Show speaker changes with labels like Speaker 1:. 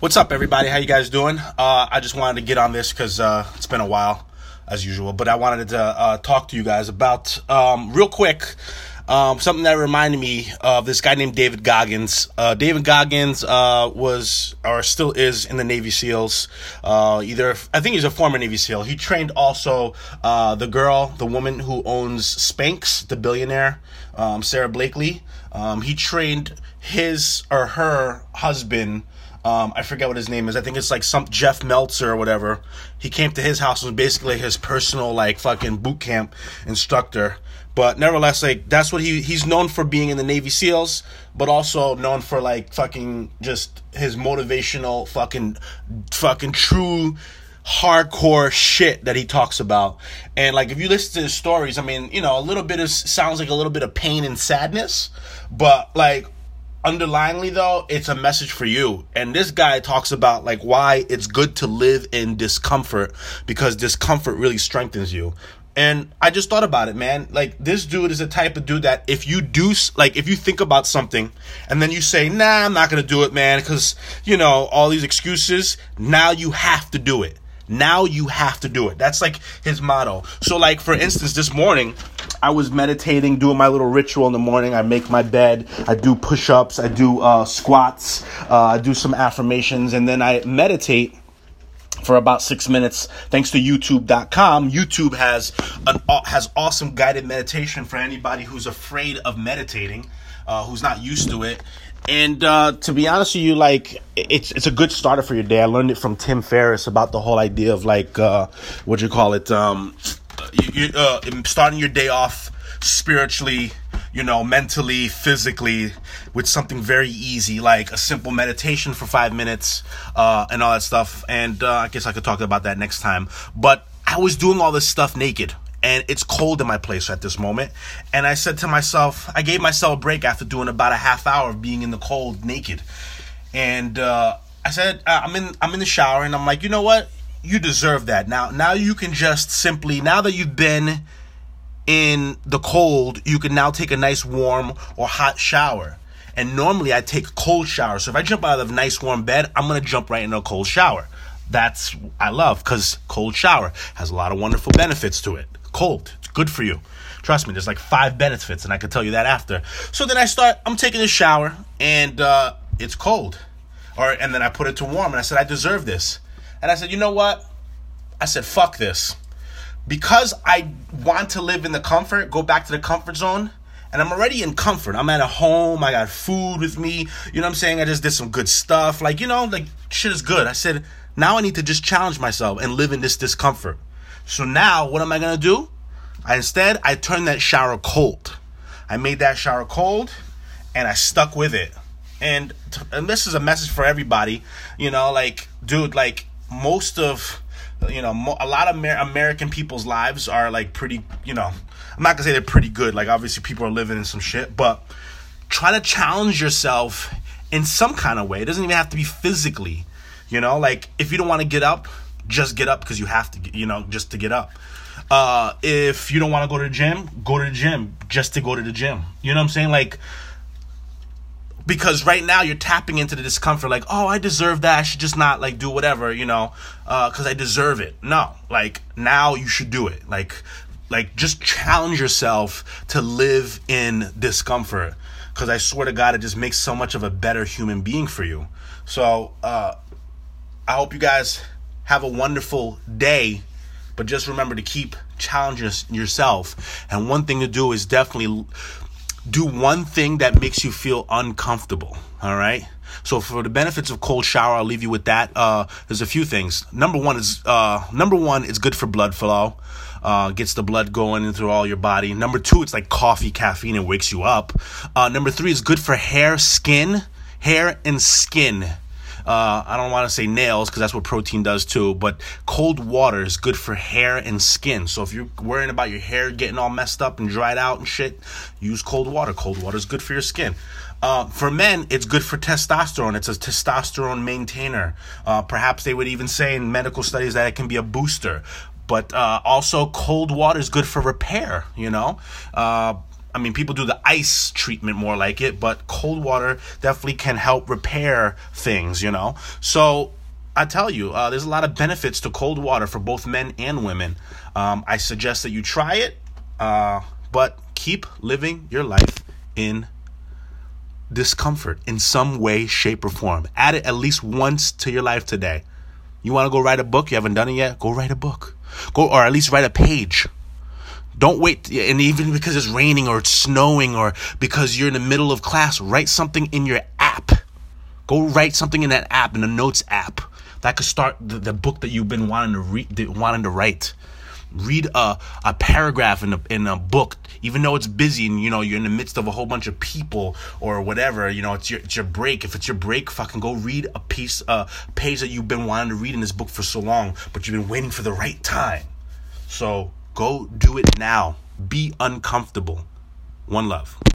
Speaker 1: What's up, everybody? How you guys doing? I just wanted to get on this because it's been a while, as usual. But I wanted to talk to you guys about, real quick, something that reminded me of this guy named David Goggins. David Goggins was, or still is, in the Navy SEALs. I think he's a former Navy SEAL. He trained also the woman who owns Spanx, the billionaire, Sarah Blakely. He trained his or her husband. I forget what his name is. I think it's like some Jeff Meltzer or whatever. He came to his house and was basically his personal like fucking boot camp instructor. But nevertheless, like that's what he's known for, being in the Navy SEALs, but also known for like fucking just his motivational fucking true hardcore shit that he talks about. And like if you listen to his stories, I mean, you know, sounds like a little bit of pain and sadness, but like underlyingly though, it's a message for you. And this guy talks about like why it's good to live in discomfort, because discomfort really strengthens you. And I just thought about it, man. Like, this dude is the type of dude that if you think about something and then you say, nah, I'm not going to do it, man, because, you know, all these excuses, now you have to do it. Now you have to do it. That's like his motto. So like, for instance, this morning I was meditating, doing my little ritual in the morning. I make my bed, I do push-ups, I do squats, I do some affirmations, and then I meditate for about 6 minutes. Thanks to YouTube.com. YouTube has awesome guided meditation for anybody who's afraid of meditating, who's not used to it. And to be honest with you, like it's a good starter for your day. I learned it from Tim Ferriss about the whole idea of like starting your day off spiritually, you know, mentally, physically, with something very easy, like a simple meditation for 5 minutes, and all that stuff. And I guess I could talk about that next time. But I was doing all this stuff naked, and it's cold in my place at this moment. And I said to myself, I gave myself a break after doing about a half hour of being in the cold naked. And I said, I'm in the shower, and I'm like, you know what? You deserve that. Now you can just simply, now that you've been in the cold, you can now take a nice warm or hot shower. And normally I take a cold shower. So if I jump out of a nice warm bed, I'm going to jump right into a cold shower. That's I love, because cold shower has a lot of wonderful benefits to it. Cold, it's good for you. Trust me, there's like 5 benefits, and I can tell you that after. So then I'm taking a shower, and it's cold. And then I put it to warm, and I said, I deserve this. And I said, you know what? I said, fuck this. Because I want to live in the comfort, go back to the comfort zone, and I'm already in comfort. I'm at a home, I got food with me, you know what I'm saying? I just did some good stuff, like, you know, like, shit is good. I said, now I need to just challenge myself and live in this discomfort. So now, what am I going to do? I turned that shower cold. I made that shower cold, and I stuck with it. And this is a message for everybody, you know, like, dude, like, a lot of American people's lives are like pretty, you know, I'm not gonna say they're pretty good. Like obviously people are living in some shit, but try to challenge yourself in some kind of way. It doesn't even have to be physically, you know, like if you don't want to get up, just get up because you have to, you know, just to get up. If you don't want to go to the gym just to go to the gym. You know what I'm saying? Like, because right now you're tapping into the discomfort, like, oh, I deserve that. I should just not like do whatever, you know, because I deserve it. No, like now you should do it. Like just challenge yourself to live in discomfort, because I swear to God, it just makes so much of a better human being for you. So I hope you guys have a wonderful day, but just remember to keep challenging yourself. And one thing to do is definitely do one thing that makes you feel uncomfortable, all right? So for the benefits of cold shower, I'll leave you with that. There's a few things. Number one, it's good for blood flow. Gets the blood going through all your body. Number 2, it's like coffee, caffeine, and wakes you up. Number 3 is good for hair and skin. I don't want to say nails because that's what protein does too, but cold water is good for hair and skin. So if you're worrying about your hair getting all messed up and dried out and shit, use cold water. Cold water is good for your skin. For men, it's good for testosterone. It's a testosterone maintainer. Perhaps they would even say in medical studies that it can be a booster. But also cold water is good for repair, you know. I mean, people do the ice treatment more like it, but cold water definitely can help repair things, you know? So I tell you, there's a lot of benefits to cold water for both men and women. I suggest that you try it, but keep living your life in discomfort in some way, shape, or form. Add it at least once to your life today. You want to go write a book? You haven't done it yet? Go write a book. Or at least write a page. Don't wait, and even because it's raining or it's snowing or because you're in the middle of class, write something in your app. Go write something in that app, in the notes app. That could start the book that you've been wanting to write. Read a paragraph in a book, even though it's busy and you're in the midst of a whole bunch of people or whatever. It's your break. If it's your break, fucking go read a page that you've been wanting to read in this book for so long, but you've been waiting for the right time. So go do it now. Be uncomfortable. One love.